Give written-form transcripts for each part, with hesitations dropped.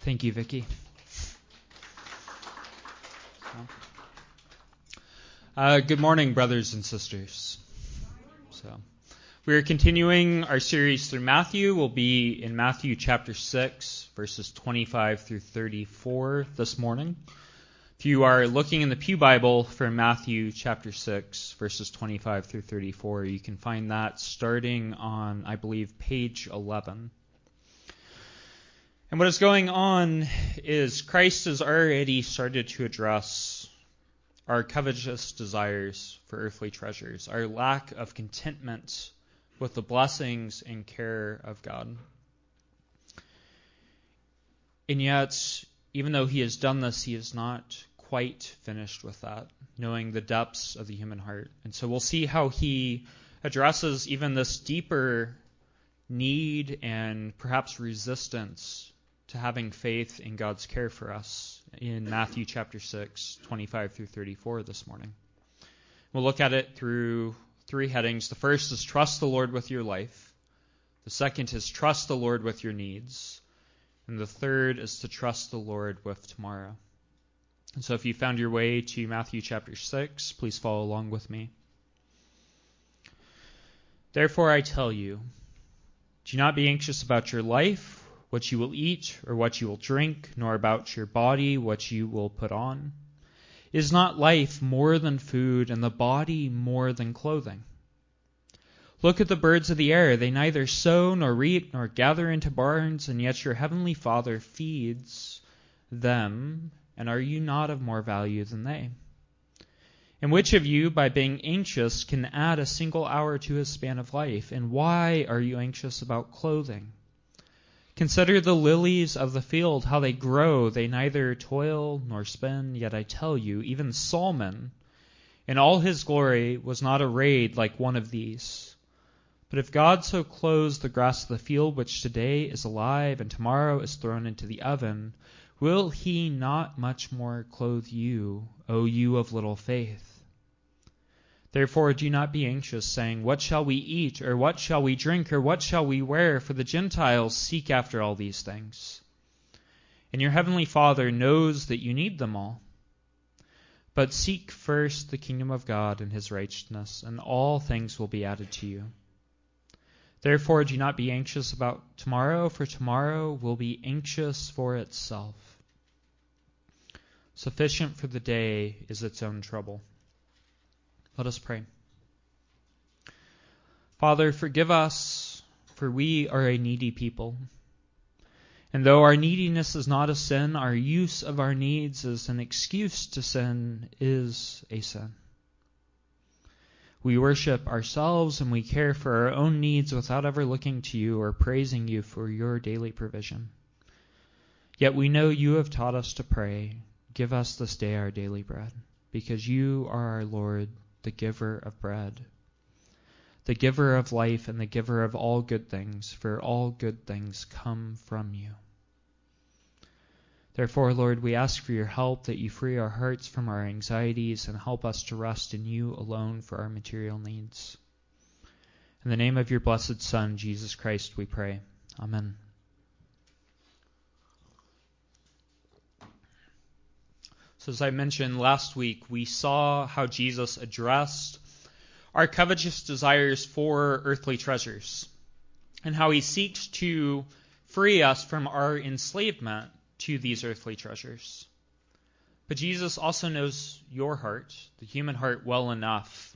Thank you, Vicki. Good morning, brothers and sisters. We are continuing our series through Matthew. We'll be in Matthew chapter 6, verses 25 through 34 this morning. If you are looking in the Pew Bible for Matthew chapter 6, verses 25 through 34, you can find that starting on, I believe, page 11. And what is going on is Christ has already started to address our covetous desires for earthly treasures, our lack of contentment with the blessings and care of God. And yet, even though he has done this, he is not quite finished with that, knowing the depths of the human heart. And so we'll see how he addresses even this deeper need and perhaps resistance to having faith in God's care for us in Matthew chapter 6, 25 through 34 this morning. We'll look at it through three headings. The first is trust the Lord with your life. The second is trust the Lord with your needs. And the third is to trust the Lord with tomorrow. And so if you found your way to Matthew chapter 6, please follow along with me. Therefore I tell you, do not be anxious about your life, what you will eat or what you will drink, nor about your body, what you will put on. Is not life more than food, and the body more than clothing? Look at the birds of the air. They neither sow nor reap nor gather into barns, and yet your heavenly Father feeds them. And are you not of more value than they? And which of you, by being anxious, can add a single hour to his span of life? And why are you anxious about clothing? Consider the lilies of the field, how they grow. They neither toil nor spin. Yet I tell you, even Solomon, in all his glory, was not arrayed like one of these. But if God so clothes the grass of the field, which today is alive and tomorrow is thrown into the oven, will he not much more clothe you, O you of little faith? Therefore do not be anxious, saying, what shall we eat, or what shall we drink, or what shall we wear? For the Gentiles seek after all these things. And your heavenly Father knows that you need them all. But seek first the kingdom of God and his righteousness, and all things will be added to you. Therefore do not be anxious about tomorrow, for tomorrow will be anxious for itself. Sufficient for the day is its own trouble. Let us pray. Father, forgive us, for we are a needy people. And though our neediness is not a sin, our use of our needs as an excuse to sin is a sin. We worship ourselves and we care for our own needs without ever looking to you or praising you for your daily provision. Yet we know you have taught us to pray, give us this day our daily bread, because you are our Lord, the giver of bread, the giver of life and the giver of all good things, for all good things come from you. Therefore, Lord, we ask for your help, that you free our hearts from our anxieties and help us to rest in you alone for our material needs. In the name of your blessed Son, Jesus Christ, we pray. Amen. So as I mentioned last week, we saw how Jesus addressed our covetous desires for earthly treasures and how he seeks to free us from our enslavement to these earthly treasures. But Jesus also knows your heart, the human heart, well enough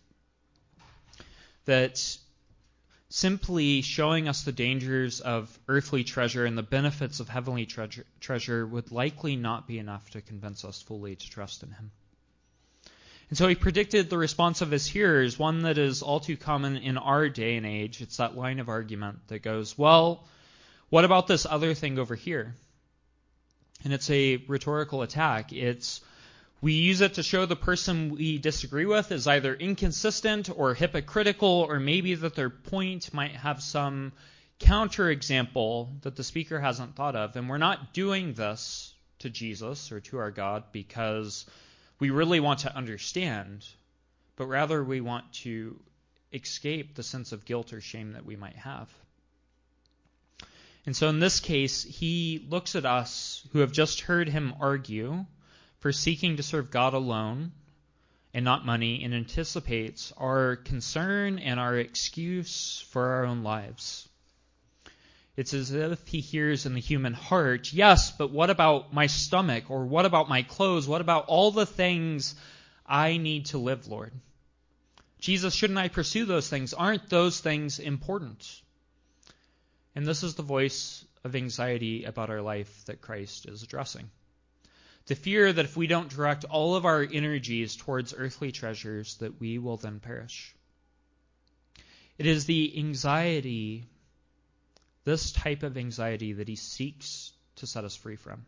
that simply showing us the dangers of earthly treasure and the benefits of heavenly treasure would likely not be enough to convince us fully to trust in him. And so he predicted the response of his hearers, one that is all too common in our day and age. It's that line of argument that goes, well, what about this other thing over here? And it's a rhetorical attack. We use it to show the person we disagree with is either inconsistent or hypocritical, or maybe that their point might have some counterexample that the speaker hasn't thought of. And we're not doing this to Jesus or to our God because we really want to understand, but rather we want to escape the sense of guilt or shame that we might have. And so in this case, he looks at us who have just heard him argue for seeking to serve God alone and not money, and anticipates our concern and our excuse for our own lives. It's as if he hears in the human heart, yes, but what about my stomach? Or what about my clothes? What about all the things I need to live, Lord? Jesus, shouldn't I pursue those things? Aren't those things important? And this is the voice of anxiety about our life that Christ is addressing. The fear that if we don't direct all of our energies towards earthly treasures, that we will then perish. It is the anxiety, this type of anxiety, that he seeks to set us free from.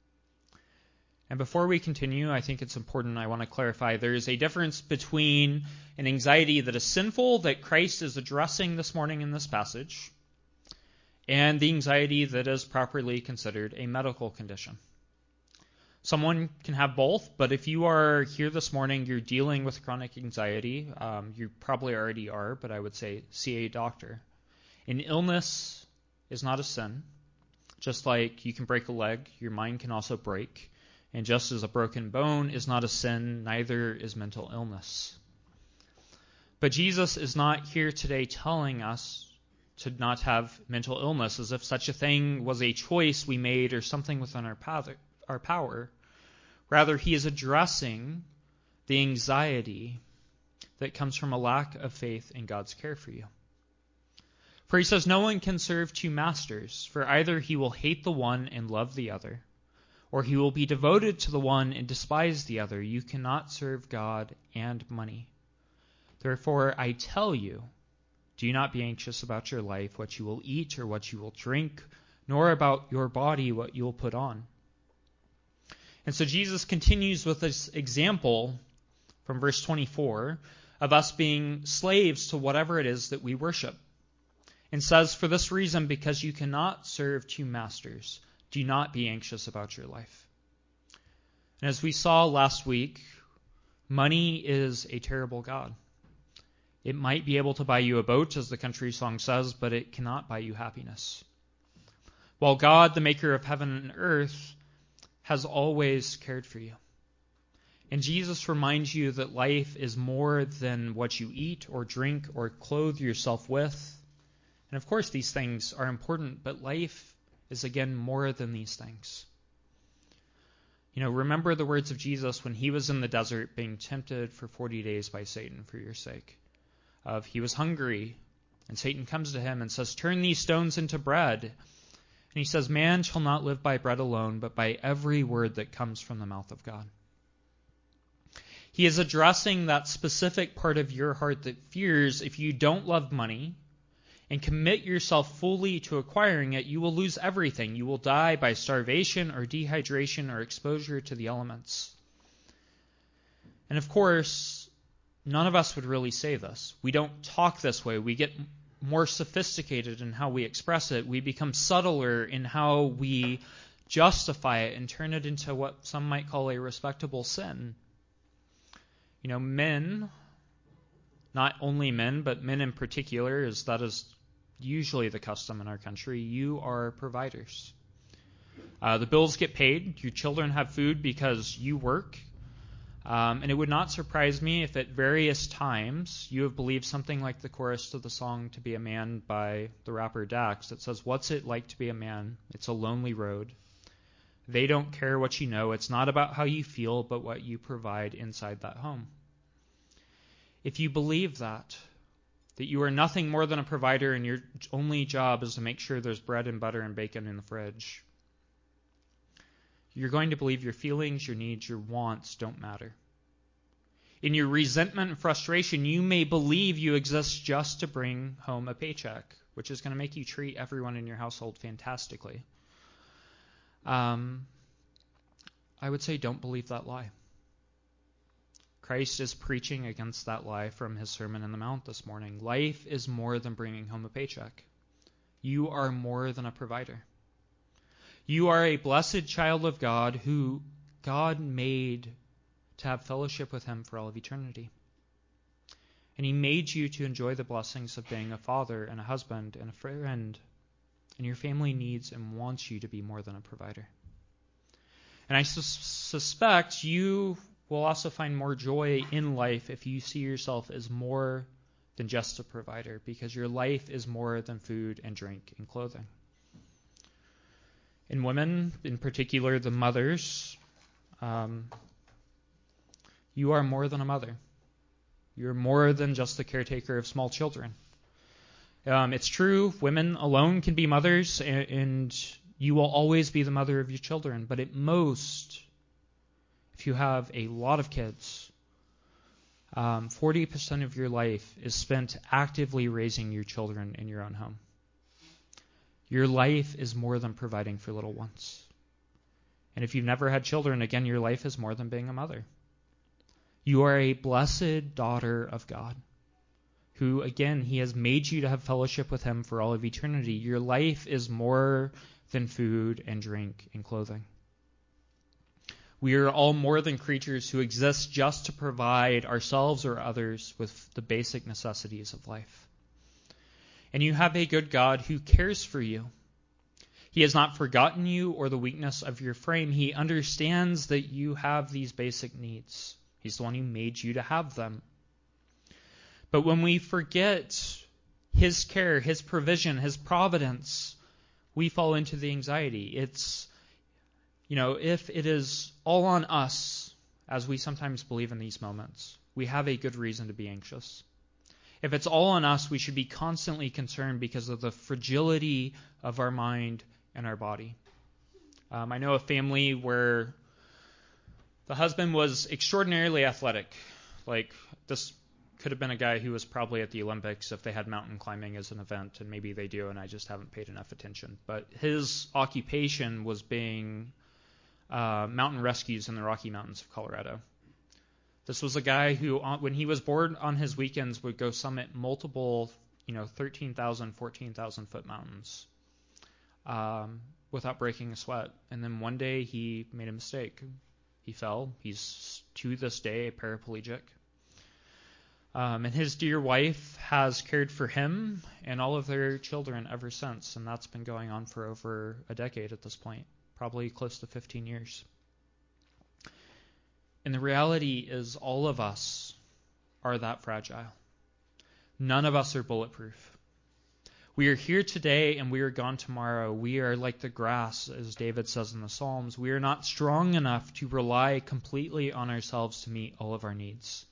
And before we continue, I think it's important, I want to clarify, there is a difference between an anxiety that is sinful, that Christ is addressing this morning in this passage, and the anxiety that is properly considered a medical condition. Someone can have both, but if you are here this morning, you're dealing with chronic anxiety, you probably already are, but I would say see a doctor. An illness is not a sin. Just like you can break a leg, your mind can also break. And just as a broken bone is not a sin, neither is mental illness. But Jesus is not here today telling us to not have mental illness, as if such a thing was a choice we made or something within our power. Rather, he is addressing the anxiety that comes from a lack of faith in God's care for you. For he says, no one can serve two masters, for either he will hate the one and love the other, or he will be devoted to the one and despise the other. You cannot serve God and money. Therefore, I tell you, do not be anxious about your life, what you will eat or what you will drink, nor about your body, what you will put on. And so Jesus continues with this example from verse 24 of us being slaves to whatever it is that we worship. And says, for this reason, because you cannot serve two masters, do not be anxious about your life. And as we saw last week, money is a terrible god. It might be able to buy you a boat, as the country song says, but it cannot buy you happiness. While God, the maker of heaven and earth, has always cared for you. And Jesus reminds you that life is more than what you eat or drink or clothe yourself with. And of course these things are important, but life is again more than these things. Remember the words of Jesus when he was in the desert being tempted for 40 days by Satan for your sake. He was hungry, and Satan comes to him and says, turn these stones into bread. And he says, man shall not live by bread alone, but by every word that comes from the mouth of God. He is addressing that specific part of your heart that fears if you don't love money and commit yourself fully to acquiring it, you will lose everything. You will die by starvation or dehydration or exposure to the elements. And of course, none of us would really say this. We don't talk this way. We get more sophisticated in how we express it. We become subtler in how we justify it and turn it into what some might call a respectable sin. Men, not only men, but men in particular, as that is usually the custom in our country, you are providers. The bills get paid. Your children have food because you work. And it would not surprise me if at various times you have believed something like the chorus to the song To Be a Man by the rapper Dax that says, what's it like to be a man? It's a lonely road. They don't care what you know. It's not about how you feel, but what you provide inside that home. If you believe that you are nothing more than a provider and your only job is to make sure there's bread and butter and bacon in the fridge, you're going to believe your feelings, your needs, your wants don't matter. In your resentment and frustration, you may believe you exist just to bring home a paycheck, which is going to make you treat everyone in your household fantastically. I would say don't believe that lie. Christ is preaching against that lie from his Sermon on the Mount this morning. Life is more than bringing home a paycheck. You are more than a provider. You are a blessed child of God who God made to have fellowship with him for all of eternity. And he made you to enjoy the blessings of being a father and a husband and a friend And your family needs and wants you to be more than a provider. And I suspect you will also find more joy in life if you see yourself as more than just a provider, because your life is more than food and drink and clothing. And women, in particular the mothers, you are more than a mother. You're more than just the caretaker of small children. It's true, women alone can be mothers, and you will always be the mother of your children. But at most, if you have a lot of kids, 40% of your life is spent actively raising your children in your own home. Your life is more than providing for little ones. And if you've never had children, again, your life is more than being a mother. You are a blessed daughter of God, who, again, he has made you to have fellowship with him for all of eternity. Your life is more than food and drink and clothing. We are all more than creatures who exist just to provide ourselves or others with the basic necessities of life. And you have a good God who cares for you. He has not forgotten you or the weakness of your frame. He understands that you have these basic needs. He's the one who made you to have them. But when we forget his care, his provision, his providence, we fall into the anxiety. It's, if it is all on us, as we sometimes believe in these moments, we have a good reason to be anxious. If it's all on us, we should be constantly concerned because of the fragility of our mind and our body. I know a family where the husband was extraordinarily athletic. Like, this could have been a guy who was probably at the Olympics if they had mountain climbing as an event, and maybe they do, and I just haven't paid enough attention. But his occupation was being mountain rescues in the Rocky Mountains of Colorado. This was a guy who, when he was bored on his weekends, would go summit multiple, 13,000, 14,000 foot mountains without breaking a sweat. And then one day he made a mistake. He fell. He's, to this day, a paraplegic. And his dear wife has cared for him and all of their children ever since. And that's been going on for over a decade at this point, probably close to 15 years. And the reality is all of us are that fragile. None of us are bulletproof. We are here today and we are gone tomorrow. We are like the grass, as David says in the Psalms. We are not strong enough to rely completely on ourselves to meet all of our needs.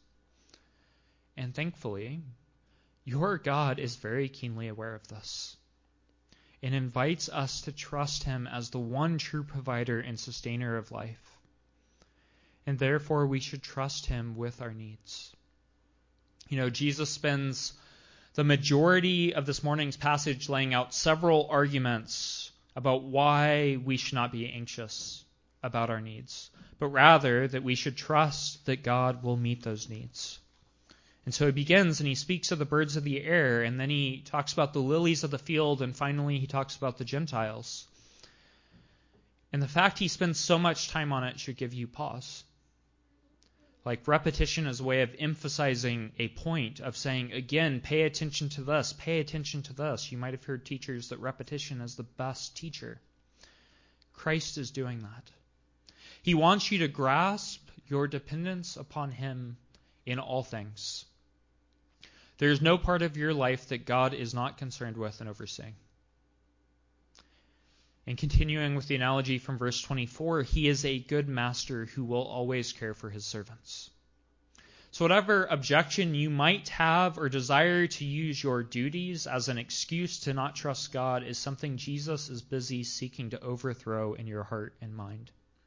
And thankfully, your God is very keenly aware of this and invites us to trust him as the one true provider and sustainer of life. And therefore, we should trust him with our needs. Jesus spends the majority of this morning's passage laying out several arguments about why we should not be anxious about our needs, but rather that we should trust that God will meet those needs. And so he begins and he speaks of the birds of the air, and then he talks about the lilies of the field, and finally he talks about the Gentiles. And the fact he spends so much time on it should give you pause. Like, repetition is a way of emphasizing a point, of saying, again, pay attention to this, pay attention to this. You might have heard teachers that repetition is the best teacher. Christ is doing that. He wants you to grasp your dependence upon him in all things. There is no part of your life that God is not concerned with and overseeing. And continuing with the analogy from verse 24, he is a good master who will always care for his servants. So whatever objection you might have or desire to use your duties as an excuse to not trust God is something Jesus is busy seeking to overthrow in your heart and mind.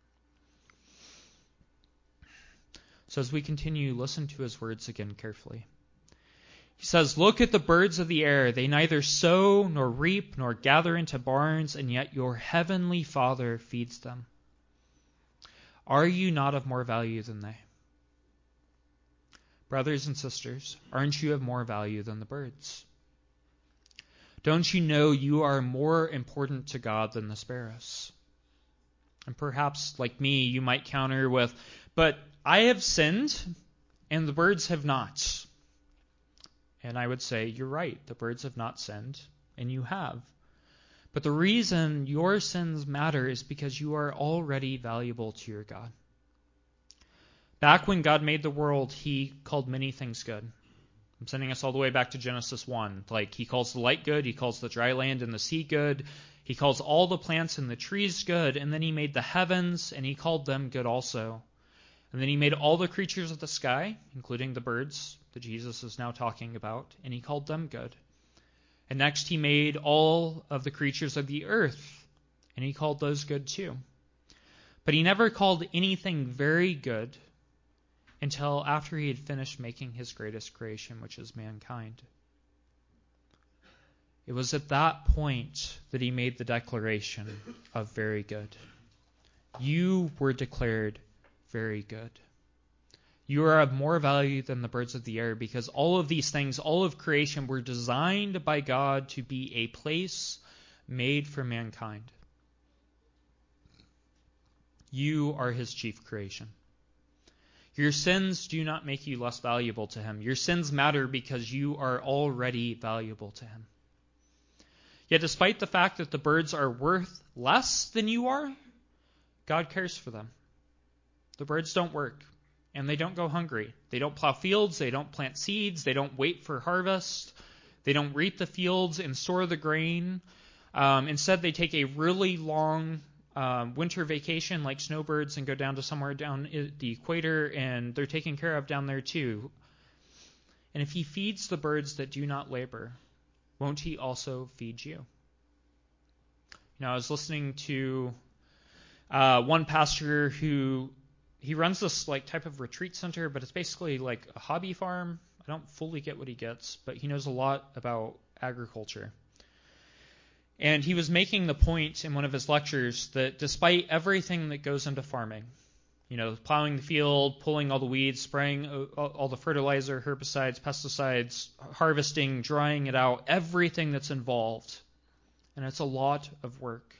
So as we continue, listen to his words again carefully. He says, "Look at the birds of the air. They neither sow nor reap nor gather into barns, and yet your heavenly Father feeds them. Are you not of more value than they?" Brothers and sisters, aren't you of more value than the birds? Don't you know you are more important to God than the sparrows? And perhaps, like me, you might counter with, "But I have sinned, and the birds have not." And I would say, you're right, the birds have not sinned, and you have. But the reason your sins matter is because you are already valuable to your God. Back when God made the world, he called many things good. I'm sending us all the way back to Genesis 1. Like, he calls the light good, he calls the dry land and the sea good, he calls all the plants and the trees good, and then he made the heavens, and he called them good also. And then he made all the creatures of the sky, including the birds that Jesus is now talking about, and he called them good. And next he made all of the creatures of the earth, and he called those good too. But he never called anything very good until after he had finished making his greatest creation, which is mankind. It was at that point that he made the declaration of very good. You were declared very good. You are of more value than the birds of the air, because all of these things, all of creation, were designed by God to be a place made for mankind. You are his chief creation. Your sins do not make you less valuable to him. Your sins matter because you are already valuable to him. Yet despite the fact that the birds are worth less than you are, God cares for them. The birds don't work, and they don't go hungry. They don't plow fields, they don't plant seeds, they don't wait for harvest, they don't reap the fields and store the grain. Instead, they take a really long winter vacation like snowbirds and go down to somewhere down the equator, and they're taken care of down there too. And if he feeds the birds that do not labor, won't he also feed you? I was listening to one pastor who he runs this like type of retreat center, but it's basically like a hobby farm. I don't fully get what he gets, but he knows a lot about agriculture. And he was making the point in one of his lectures that despite everything that goes into farming, plowing the field, pulling all the weeds, spraying all the fertilizer, herbicides, pesticides, harvesting, drying it out, everything that's involved, and it's a lot of work.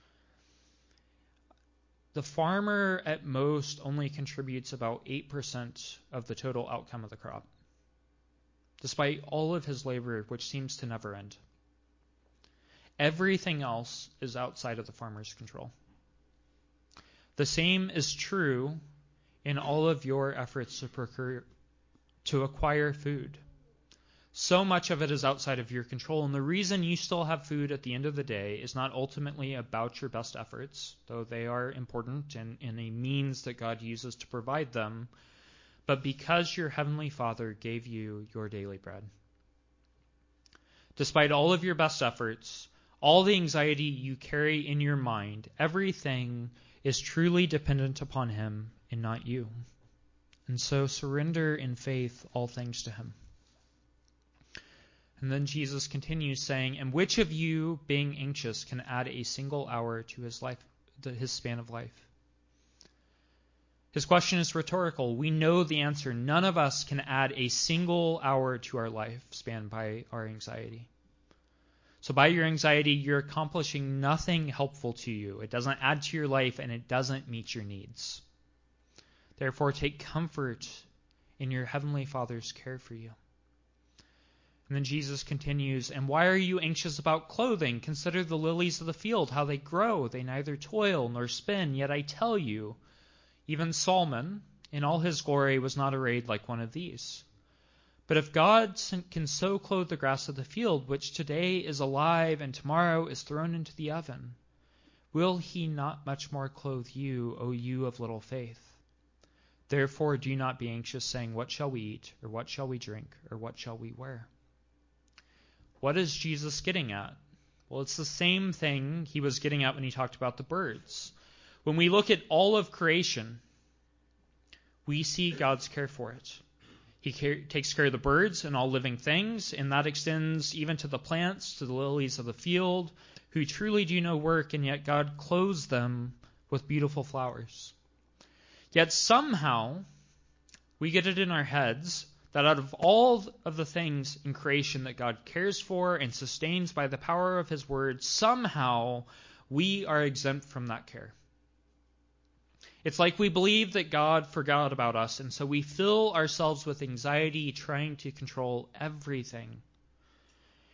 The farmer at most only contributes about 8% of the total outcome of the crop, despite all of his labor, which seems to never end. Everything else is outside of the farmer's control. The same is true in all of your efforts to acquire food. So much of it is outside of your control, and the reason you still have food at the end of the day is not ultimately about your best efforts, though they are important and a means that God uses to provide them, but because your Heavenly Father gave you your daily bread. Despite all of your best efforts, all the anxiety you carry in your mind, everything is truly dependent upon him and not you. And so surrender in faith all things to him. And then Jesus continues saying, and which of you, being anxious, can add a single hour to his span of life? His question is rhetorical. We know the answer. None of us can add a single hour to our lifespan by our anxiety. So by your anxiety, you're accomplishing nothing helpful to you. It doesn't add to your life, and it doesn't meet your needs. Therefore, take comfort in your Heavenly Father's care for you. And then Jesus continues, and why are you anxious about clothing? Consider the lilies of the field, how they grow. They neither toil nor spin. Yet I tell you, even Solomon, in all his glory, was not arrayed like one of these. But if God can so clothe the grass of the field, which today is alive and tomorrow is thrown into the oven, will he not much more clothe you, O you of little faith? Therefore do not be anxious, saying, what shall we eat, or what shall we drink, or what shall we wear? What is Jesus getting at? Well, it's the same thing he was getting at when he talked about the birds. When we look at all of creation, we see God's care for it. He takes care of the birds and all living things, and that extends even to the plants, to the lilies of the field, who truly do no work, and yet God clothes them with beautiful flowers. Yet somehow we get it in our heads that out of all of the things in creation that God cares for and sustains by the power of his word, somehow we are exempt from that care. It's like we believe that God forgot about us, and so we fill ourselves with anxiety trying to control everything.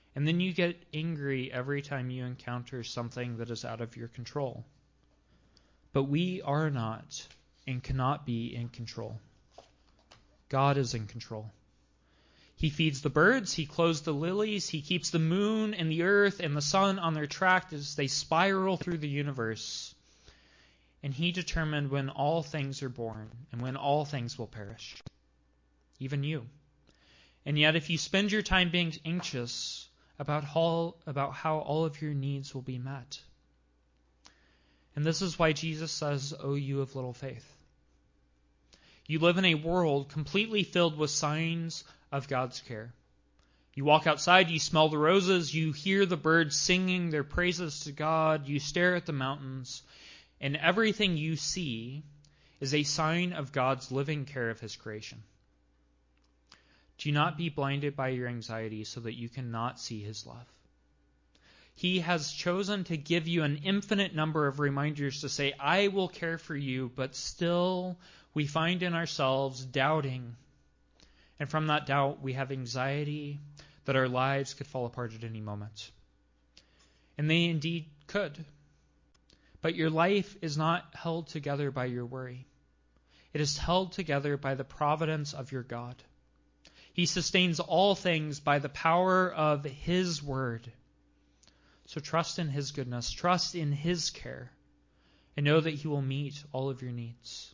And then you get angry every time you encounter something that is out of your control. But we are not and cannot be in control. God is in control. He feeds the birds, he clothes the lilies, he keeps the moon and the earth and the sun on their track as they spiral through the universe. And he determined when all things are born and when all things will perish, even you. And yet if you spend your time being anxious about how all of your needs will be met. And this is why Jesus says, "O you of little faith." You live in a world completely filled with signs of God's care. You walk outside, you smell the roses, you hear the birds singing their praises to God, you stare at the mountains, and everything you see is a sign of God's living care of his creation. Do not be blinded by your anxiety so that you cannot see his love. He has chosen to give you an infinite number of reminders to say, "I will care for you," but still we find in ourselves doubting. And from that doubt, we have anxiety that our lives could fall apart at any moment. And they indeed could. But your life is not held together by your worry. It is held together by the providence of your God. He sustains all things by the power of his word. So trust in his goodness, trust in his care, and know that he will meet all of your needs.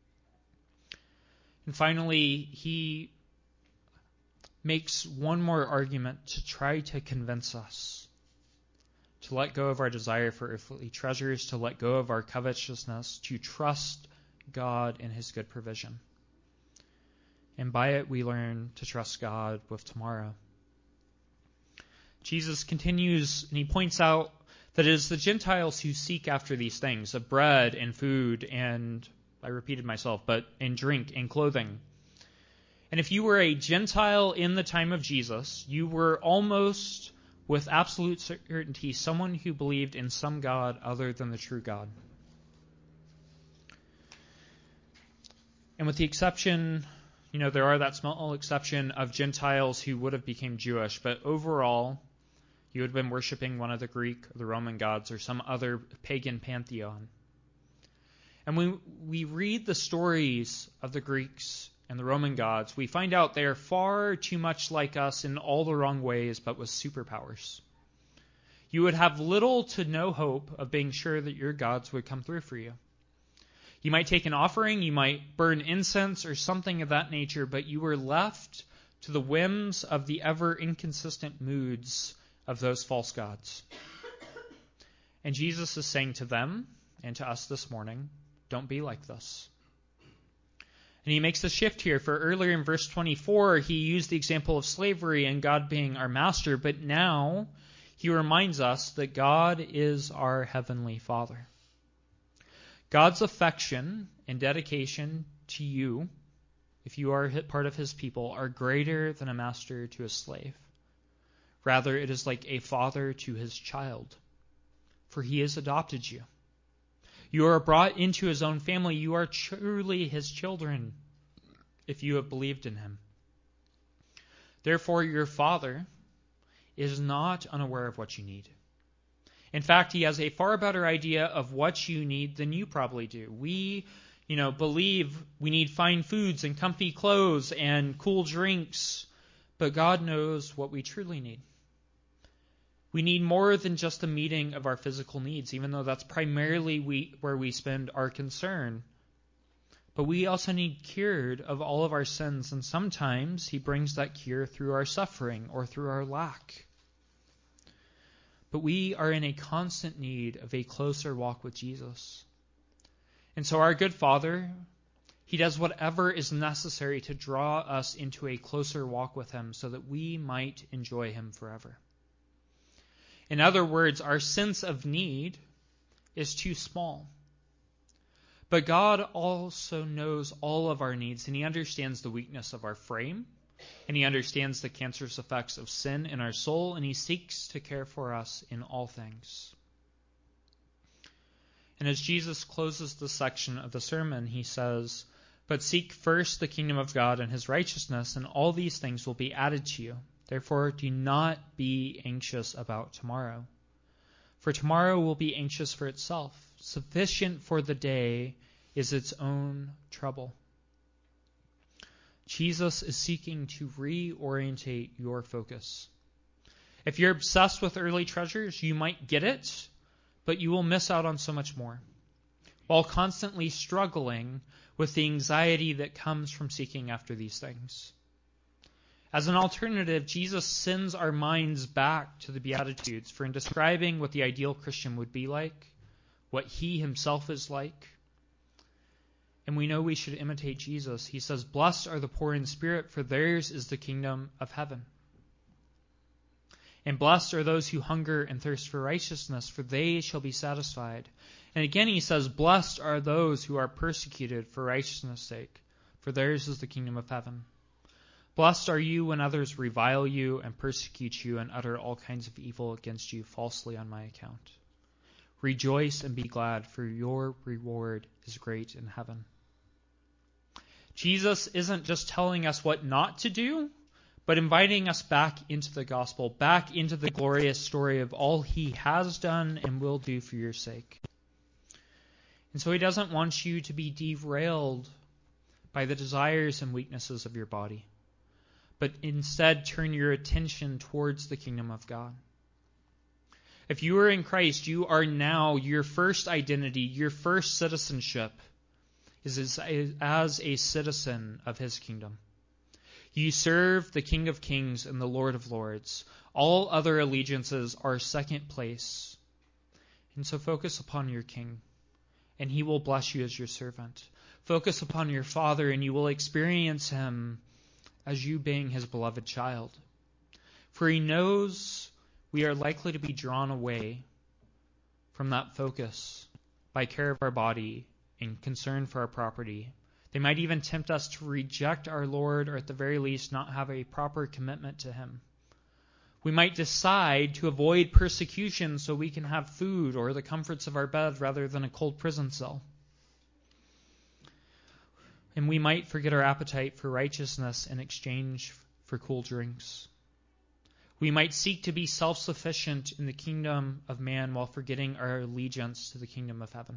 And finally, he makes one more argument to try to convince us to let go of our desire for earthly treasures, to let go of our covetousness, to trust God in his good provision. And by it, we learn to trust God with tomorrow. Jesus continues, and he points out that it is the Gentiles who seek after these things, of bread and food and, I repeated myself, and drink and clothing. And if you were a Gentile in the time of Jesus, you were almost with absolute certainty someone who believed in some God other than the true God. And with the exception, there are that small exception of Gentiles who would have become Jewish, but overall, you would have been worshiping one of the Greek or the Roman gods or some other pagan pantheon. And when we read the stories of the Greeks and the Roman gods, we find out they are far too much like us in all the wrong ways, but with superpowers. You would have little to no hope of being sure that your gods would come through for you. You might take an offering, you might burn incense or something of that nature, but you were left to the whims of the ever inconsistent moods of those false gods. And Jesus is saying to them and to us this morning, don't be like this. And he makes the shift here, for earlier in verse 24, he used the example of slavery and God being our master, but now he reminds us that God is our heavenly Father. God's affection and dedication to you, if you are part of his people, are greater than a master to a slave. Rather, it is like a father to his child, for he has adopted you. You are brought into his own family. You are truly his children if you have believed in him. Therefore, your Father is not unaware of what you need. In fact, he has a far better idea of what you need than you probably do. We, believe we need fine foods and comfy clothes and cool drinks, but God knows what we truly need. We need more than just the meeting of our physical needs, even though that's primarily where we spend our concern. But we also need cured of all of our sins, and sometimes he brings that cure through our suffering or through our lack. But we are in a constant need of a closer walk with Jesus. And so our good Father, he does whatever is necessary to draw us into a closer walk with him so that we might enjoy him forever. In other words, our sense of need is too small. But God also knows all of our needs, and he understands the weakness of our frame, and he understands the cancerous effects of sin in our soul, and he seeks to care for us in all things. And as Jesus closes this section of the sermon, he says, "But seek first the kingdom of God and his righteousness, and all these things will be added to you." Therefore, do not be anxious about tomorrow, for tomorrow will be anxious for itself. Sufficient for the day is its own trouble. Jesus is seeking to reorientate your focus. If you're obsessed with earthly treasures, you might get it, but you will miss out on so much more, while constantly struggling with the anxiety that comes from seeking after these things. As an alternative, Jesus sends our minds back to the Beatitudes, for in describing what the ideal Christian would be like, what he himself is like, and we know we should imitate Jesus. He says, "Blessed are the poor in spirit, for theirs is the kingdom of heaven. And blessed are those who hunger and thirst for righteousness, for they shall be satisfied." And again he says, "Blessed are those who are persecuted for righteousness' sake, for theirs is the kingdom of heaven. Blessed are you when others revile you and persecute you and utter all kinds of evil against you falsely on my account. Rejoice and be glad, for your reward is great in heaven." Jesus isn't just telling us what not to do, but inviting us back into the gospel, back into the glorious story of all he has done and will do for your sake. And so he doesn't want you to be derailed by the desires and weaknesses of your body, but instead turn your attention towards the kingdom of God. If you are in Christ, you are now, your first identity, your first citizenship is as a citizen of his kingdom. You serve the King of Kings and the Lord of Lords. All other allegiances are second place. And so focus upon your King, and he will bless you as your servant. Focus upon your Father, and you will experience him as you being his beloved child. For he knows we are likely to be drawn away from that focus by care of our body and concern for our property. They might even tempt us to reject our Lord, or at the very least not have a proper commitment to him. We might decide to avoid persecution so we can have food or the comforts of our bed rather than a cold prison cell. And we might forget our appetite for righteousness in exchange for cool drinks. We might seek to be self-sufficient in the kingdom of man while forgetting our allegiance to the kingdom of heaven.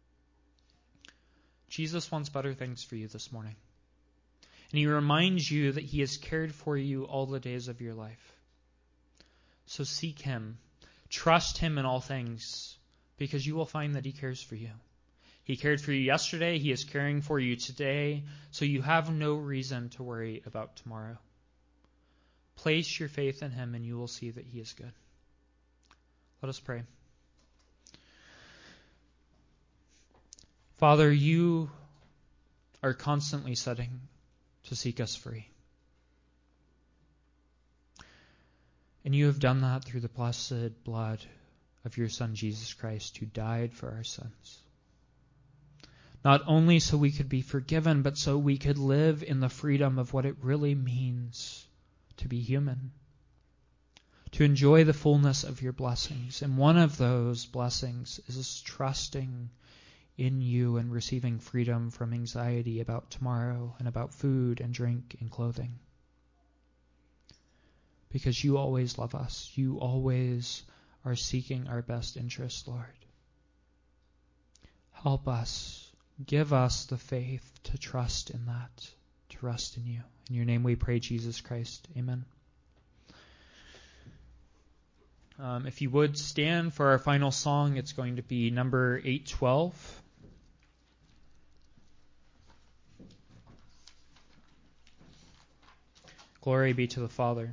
Jesus wants better things for you this morning. And he reminds you that he has cared for you all the days of your life. So seek him. Trust him in all things, because you will find that he cares for you. He cared for you yesterday. He is caring for you today. So you have no reason to worry about tomorrow. Place your faith in him and you will see that he is good. Let us pray. Father, you are constantly setting to seek us free. And you have done that through the blessed blood of your Son, Jesus Christ, who died for our sins. Not only so we could be forgiven, but so we could live in the freedom of what it really means to be human, to enjoy the fullness of your blessings. And one of those blessings is trusting in you and receiving freedom from anxiety about tomorrow and about food and drink and clothing. Because you always love us. You always are seeking our best interest, Lord. Help us. Give us the faith to trust in that, to rest in you. In your name we pray, Jesus Christ. Amen. If you would stand for our final song, it's going to be number 812. Glory be to the Father.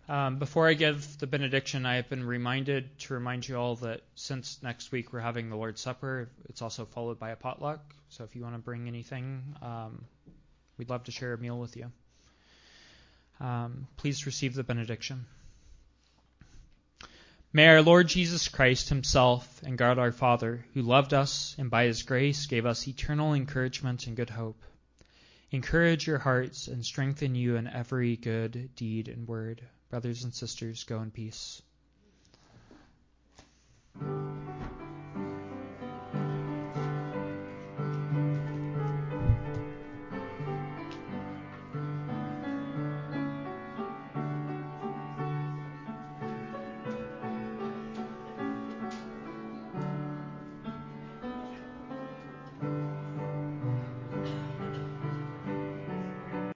Before I give the benediction, I have been reminded to remind you all that since next week we're having the Lord's Supper, it's also followed by a potluck. So if you want to bring anything, we'd love to share a meal with you. Please receive the benediction. May our Lord Jesus Christ himself and God our Father, who loved us and by his grace gave us eternal encouragement and good hope, encourage your hearts and strengthen you in every good deed and word. Brothers and sisters, go in peace.